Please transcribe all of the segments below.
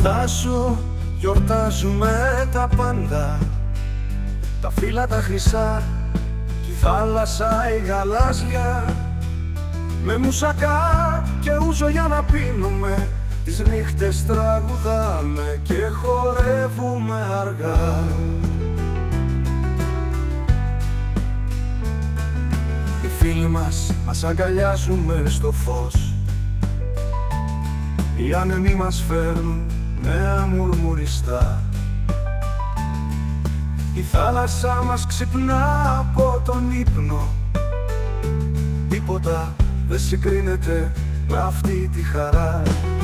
Θάσο γιορτάζουμε τα πάντα, τα φύλλα τα χρυσά κι η θάλασσα η γαλάζια. Με μουσακά και ούζο για να πίνουμε, τις νύχτες τραγουδάμε και χορεύουμε αργά. Οι φίλοι μας αγκαλιάζουμε στο φως, οι άνεμοι μας φέρνουν νέα μουρμουριστά. Η θάλασσα μας ξυπνά από τον ύπνο, τίποτα δεν συγκρίνεται με αυτή τη χαρά.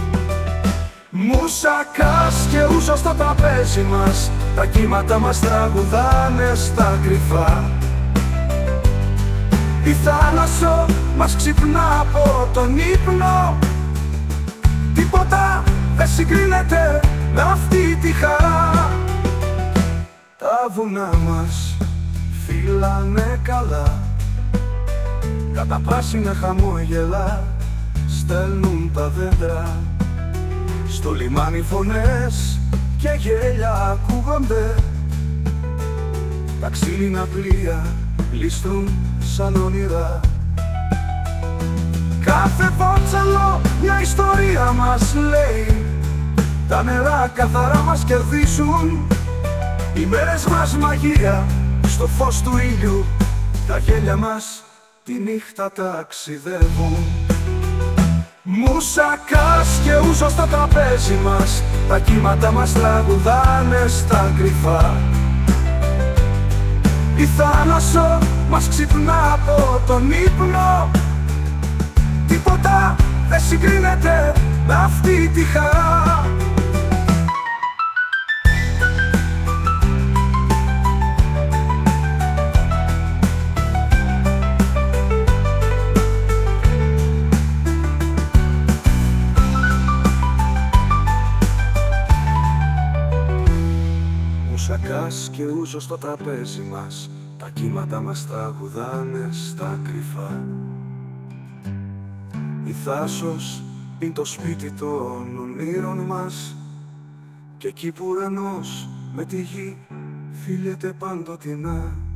Μουσακάς και ούζο στο τραπέζι μας, τα κύματα μας τραγουδάνε στα κρυφά. Η θάλασσα μας ξυπνά από τον ύπνο, τίποτα δεν συγκρίνεται με αυτή τη χαρά. Τα βουνά μας φύλανε καλά, κατά πράσινα χαμόγελα στέλνουν τα δέντρα. Στο λιμάνι φωνές και γέλια ακούγονται, τα ξύλινα πλοία γλιστρούν σαν όνειρα. Κάθε βότσαλο μια ιστορία μας λέει, τα νερά καθαρά μας κερδίσουν. Οι μέρες μας μαγεία στο φως του ήλιου, τα γέλια μας τη νύχτα ταξιδεύουν. Μουσακάς και ούζο στο τραπέζι μας, τα κύματα μας τραγουδάνε στα κρυφά. Η θάλασσα μας ξυπνά από τον ύπνο, τίποτα δεν συγκρίνεται με αυτή τη χαρά. Μουσακάς και ούζο στο τραπέζι μας, τα κύματα μας τραγουδάνε στα κρυφά. Η Θάσος είναι το σπίτι των ονείρων μας, και εκεί που ουρανός με τη γη φίλεται παντοτινά.